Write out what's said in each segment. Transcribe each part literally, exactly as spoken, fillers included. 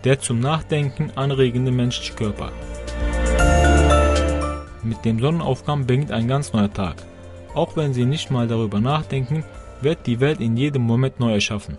der zum Nachdenken anregende menschliche Körper. Mit dem Sonnenaufgang beginnt ein ganz neuer Tag. Auch wenn Sie nicht mal darüber nachdenken, wird die Welt in jedem Moment neu erschaffen.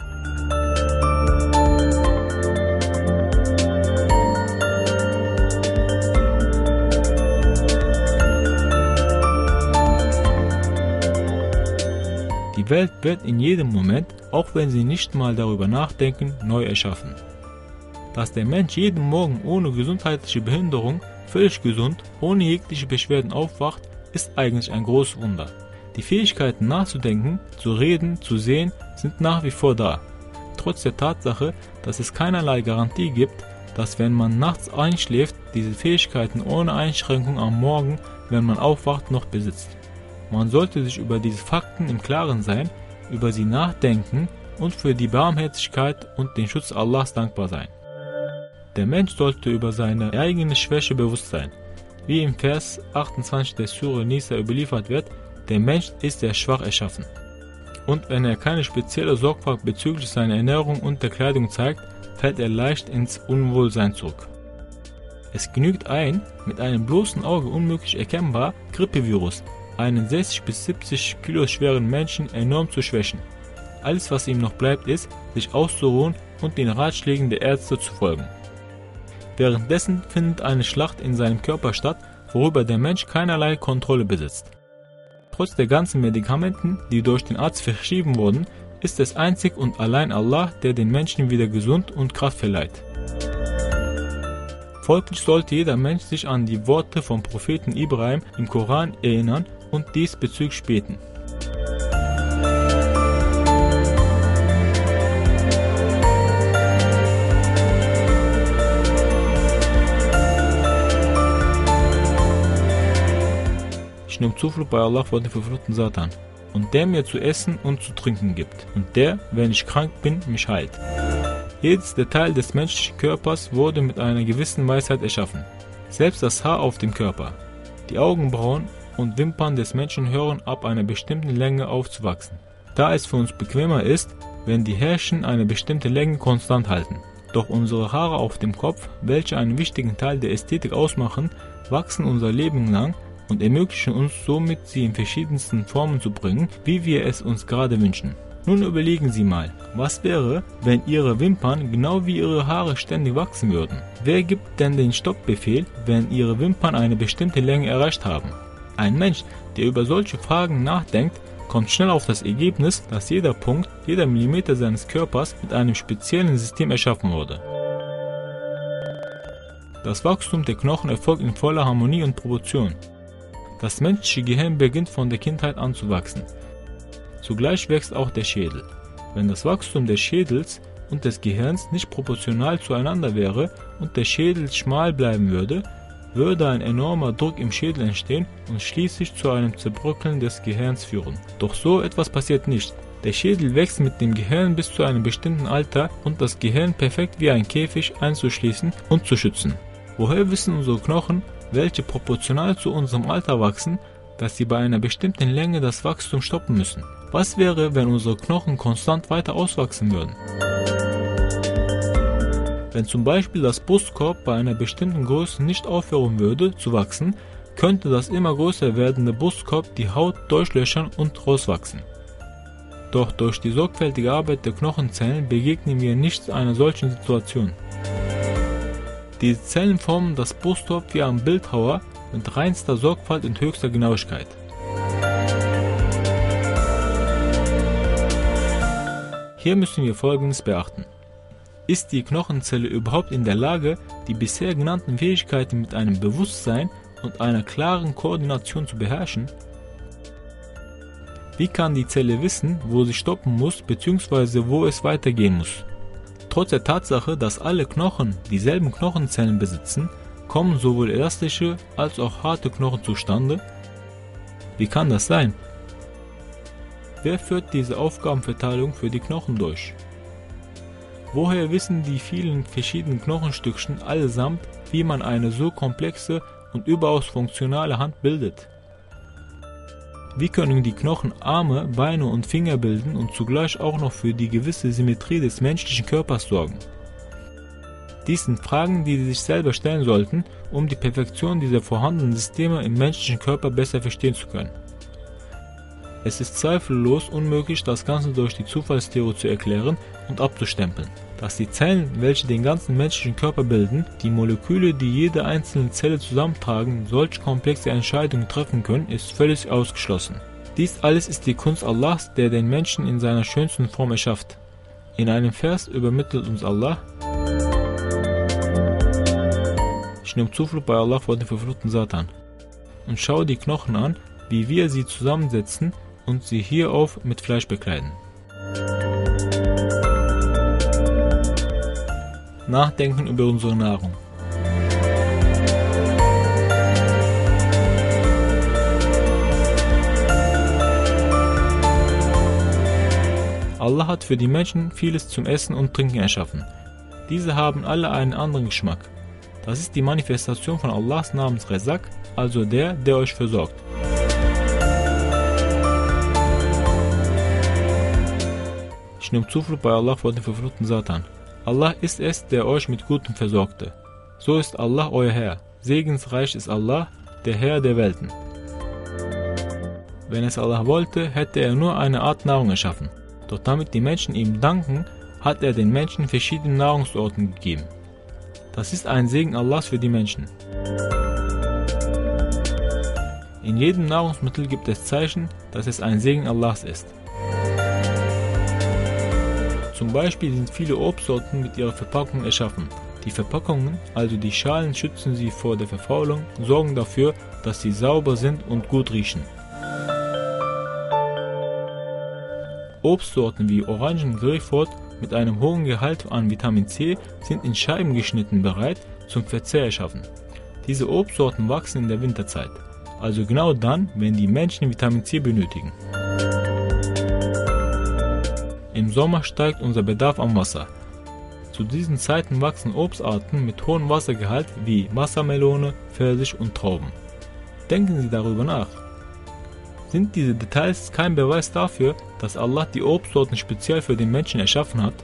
Die Welt wird in jedem Moment, auch wenn Sie nicht mal darüber nachdenken, neu erschaffen. Dass der Mensch jeden Morgen ohne gesundheitliche Behinderung, völlig gesund, ohne jegliche Beschwerden aufwacht, ist eigentlich ein großes Wunder. Die Fähigkeiten nachzudenken, zu reden, zu sehen, sind nach wie vor da. Trotz der Tatsache, dass es keinerlei Garantie gibt, dass wenn man nachts einschläft, diese Fähigkeiten ohne Einschränkung am Morgen, wenn man aufwacht, noch besitzt. Man sollte sich über diese Fakten im Klaren sein, über sie nachdenken und für die Barmherzigkeit und den Schutz Allahs dankbar sein. Der Mensch sollte über seine eigene Schwäche bewusst sein. Wie im Vers achtundzwanzig der Sure Nisa überliefert wird, der Mensch ist sehr schwach erschaffen. Und wenn er keine spezielle Sorgfalt bezüglich seiner Ernährung und der Kleidung zeigt, fällt er leicht ins Unwohlsein zurück. Es genügt ein, mit einem bloßen Auge unmöglich erkennbar Grippevirus, einen sechzig bis siebzig Kilo schweren Menschen enorm zu schwächen. Alles, was ihm noch bleibt, ist, sich auszuruhen und den Ratschlägen der Ärzte zu folgen. Währenddessen findet eine Schlacht in seinem Körper statt, worüber der Mensch keinerlei Kontrolle besitzt. Trotz der ganzen Medikamenten, die durch den Arzt verschrieben wurden, ist es einzig und allein Allah, der den Menschen wieder gesund und Kraft verleiht. Folglich sollte jeder Mensch sich an die Worte vom Propheten Ibrahim im Koran erinnern und diesbezüglich beten. Ich nehme Zuflucht bei Allah vor dem verfluchten Satan, und der mir zu essen und zu trinken gibt, und der, wenn ich krank bin, mich heilt. Jedes Detail des menschlichen Körpers wurde mit einer gewissen Weisheit erschaffen. Selbst das Haar auf dem Körper. Die Augenbrauen und Wimpern des Menschen hören ab einer bestimmten Länge aufzuwachsen, da es für uns bequemer ist, wenn die Härchen eine bestimmte Länge konstant halten. Doch unsere Haare auf dem Kopf, welche einen wichtigen Teil der Ästhetik ausmachen, wachsen unser Leben lang und ermöglichen uns somit, sie in verschiedensten Formen zu bringen, wie wir es uns gerade wünschen. Nun überlegen Sie mal, was wäre, wenn Ihre Wimpern genau wie Ihre Haare ständig wachsen würden? Wer gibt denn den Stoppbefehl, wenn Ihre Wimpern eine bestimmte Länge erreicht haben? Ein Mensch, der über solche Fragen nachdenkt, kommt schnell auf das Ergebnis, dass jeder Punkt, jeder Millimeter seines Körpers mit einem speziellen System erschaffen wurde. Das Wachstum der Knochen erfolgt in voller Harmonie und Proportion. Das menschliche Gehirn beginnt von der Kindheit an zu wachsen. Zugleich wächst auch der Schädel. Wenn das Wachstum des Schädels und des Gehirns nicht proportional zueinander wäre und der Schädel schmal bleiben würde, würde ein enormer Druck im Schädel entstehen und schließlich zu einem Zerbröckeln des Gehirns führen. Doch so etwas passiert nicht. Der Schädel wächst mit dem Gehirn bis zu einem bestimmten Alter und das Gehirn perfekt wie ein Käfig einzuschließen und zu schützen. Woher wissen unsere Knochen, welche proportional zu unserem Alter wachsen, dass sie bei einer bestimmten Länge das Wachstum stoppen müssen? Was wäre, wenn unsere Knochen konstant weiter auswachsen würden? Wenn zum Beispiel das Brustkorb bei einer bestimmten Größe nicht aufhören würde zu wachsen, könnte das immer größer werdende Brustkorb die Haut durchlöchern und rauswachsen. Doch durch die sorgfältige Arbeit der Knochenzellen begegnen wir nicht einer solchen Situation. Diese Zellen formen das Brustkorb wie ein Bildhauer mit reinster Sorgfalt und höchster Genauigkeit. Hier müssen wir Folgendes beachten. Ist die Knochenzelle überhaupt in der Lage, die bisher genannten Fähigkeiten mit einem Bewusstsein und einer klaren Koordination zu beherrschen? Wie kann die Zelle wissen, wo sie stoppen muss bzw. wo es weitergehen muss? Trotz der Tatsache, dass alle Knochen dieselben Knochenzellen besitzen, kommen sowohl elastische als auch harte Knochen zustande. Wie kann das sein? Wer führt diese Aufgabenverteilung für die Knochen durch? Woher wissen die vielen verschiedenen Knochenstückchen allesamt, wie man eine so komplexe und überaus funktionale Hand bildet? Wie können die Knochen Arme, Beine und Finger bilden und zugleich auch noch für die gewisse Symmetrie des menschlichen Körpers sorgen? Dies sind Fragen, die Sie sich selber stellen sollten, um die Perfektion dieser vorhandenen Systeme im menschlichen Körper besser verstehen zu können. Es ist zweifellos unmöglich, das Ganze durch die Zufallstheorie zu erklären und abzustempeln. Dass die Zellen, welche den ganzen menschlichen Körper bilden, die Moleküle, die jede einzelne Zelle zusammentragen, solch komplexe Entscheidungen treffen können, ist völlig ausgeschlossen. Dies alles ist die Kunst Allahs, der den Menschen in seiner schönsten Form erschafft. In einem Vers übermittelt uns Allah: Ich nehme Zuflucht bei Allah vor dem verfluchten Satan. Und schaue die Knochen an, wie wir sie zusammensetzen und sie hierauf mit Fleisch bekleiden. Nachdenken über unsere Nahrung. Allah hat für die Menschen vieles zum Essen und Trinken erschaffen. Diese haben alle einen anderen Geschmack. Das ist die Manifestation von Allahs Namens Razak, also der, der euch versorgt. Ich nehme Zuflucht bei Allah vor dem verfluchten Satan. Allah ist es, der euch mit Gutem versorgte. So ist Allah euer Herr. Segensreich ist Allah, der Herr der Welten. Wenn es Allah wollte, hätte er nur eine Art Nahrung erschaffen. Doch damit die Menschen ihm danken, hat er den Menschen verschiedene Nahrungsorten gegeben. Das ist ein Segen Allahs für die Menschen. In jedem Nahrungsmittel gibt es Zeichen, dass es ein Segen Allahs ist. Zum Beispiel sind viele Obstsorten mit ihrer Verpackung erschaffen. Die Verpackungen, also die Schalen, schützen sie vor der Verfaulung, sorgen dafür, dass sie sauber sind und gut riechen. Obstsorten wie Orangen, Grapefruit mit einem hohen Gehalt an Vitamin C sind in Scheiben geschnitten bereit zum Verzehr erschaffen. Diese Obstsorten wachsen in der Winterzeit, also genau dann, wenn die Menschen Vitamin C benötigen. Im Sommer steigt unser Bedarf an Wasser. Zu diesen Zeiten wachsen Obstarten mit hohem Wassergehalt wie Wassermelone, Pfirsich und Trauben. Denken Sie darüber nach. Sind diese Details kein Beweis dafür, dass Allah die Obstsorten speziell für den Menschen erschaffen hat?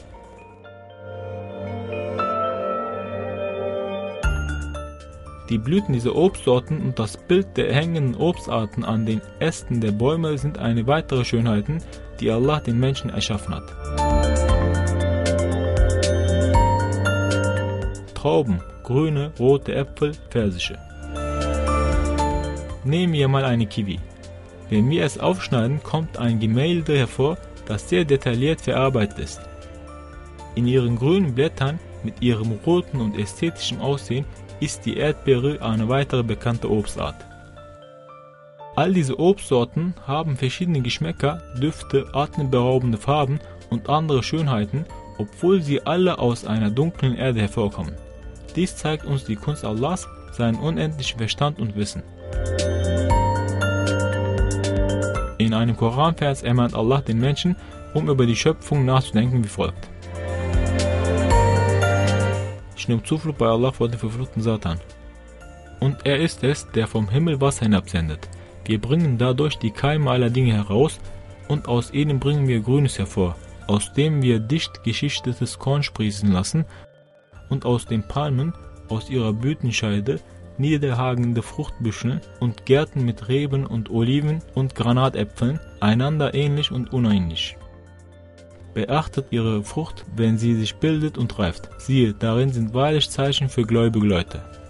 Die Blüten dieser Obstsorten und das Bild der hängenden Obstarten an den Ästen der Bäume sind eine weitere Schönheiten, die Allah den Menschen erschaffen hat. Trauben, grüne, rote Äpfel, Pfirsiche. Nehmen wir mal eine Kiwi. Wenn wir es aufschneiden, kommt ein Gemälde hervor, das sehr detailliert verarbeitet ist. In ihren grünen Blättern mit ihrem roten und ästhetischen Aussehen ist die Erdbeere eine weitere bekannte Obstart. All diese Obstsorten haben verschiedene Geschmäcker, Düfte, atemberaubende Farben und andere Schönheiten, obwohl sie alle aus einer dunklen Erde hervorkommen. Dies zeigt uns die Kunst Allahs, seinen unendlichen Verstand und Wissen. In einem Koranvers ermahnt Allah den Menschen, um über die Schöpfung nachzudenken wie folgt. Ich nehme Zuflucht bei Allah vor dem verfluchten Satan. Und er ist es, der vom Himmel Wasser hinabsendet. Wir bringen dadurch die Keime aller Dinge heraus, und aus ihnen bringen wir Grünes hervor, aus dem wir dicht geschichtetes Korn sprießen lassen, und aus den Palmen, aus ihrer Blütenscheide, niederhangende Fruchtbüschel und Gärten mit Reben und Oliven und Granatäpfeln, einander ähnlich und unähnlich. Beachtet ihre Frucht, wenn sie sich bildet und reift. Siehe, darin sind wahrlich Zeichen für gläubige Leute.